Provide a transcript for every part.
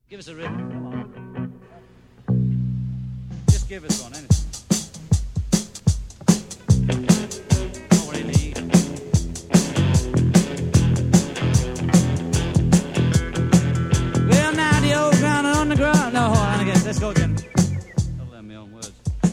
Give us a rhythm, come on. Just give us one, anything. Not really. Well, now the old ground and underground. No, hold on again. Let's go again. I'll learn my own words.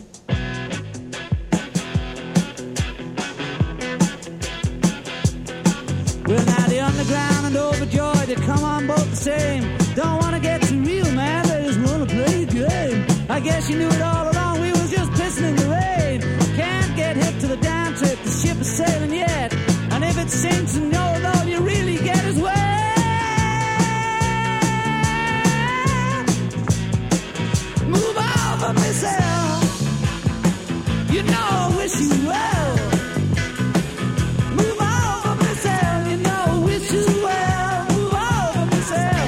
Well, now the underground and overjoyed, they come on both the same. Don't wanna get too real, man, they just wanna play a game. I guess you knew it all along, we was just pissing in the rain. Can't get hip to the down trip, the ship is sailing yet. And if it sinks and goes, all you really get is wet. Move over myself, you know I wish you well. Move over myself, you know I wish you well. Move over myself.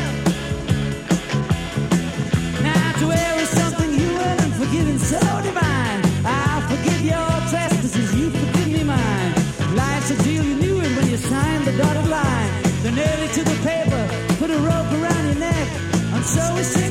Now to where is something human and forgiving so divine. I'll forgive your trespasses, you forgive me mine. Life's a deal, you knew it when you signed the dotted line. Then nail it to the paper, put a rope around your neck, and so we say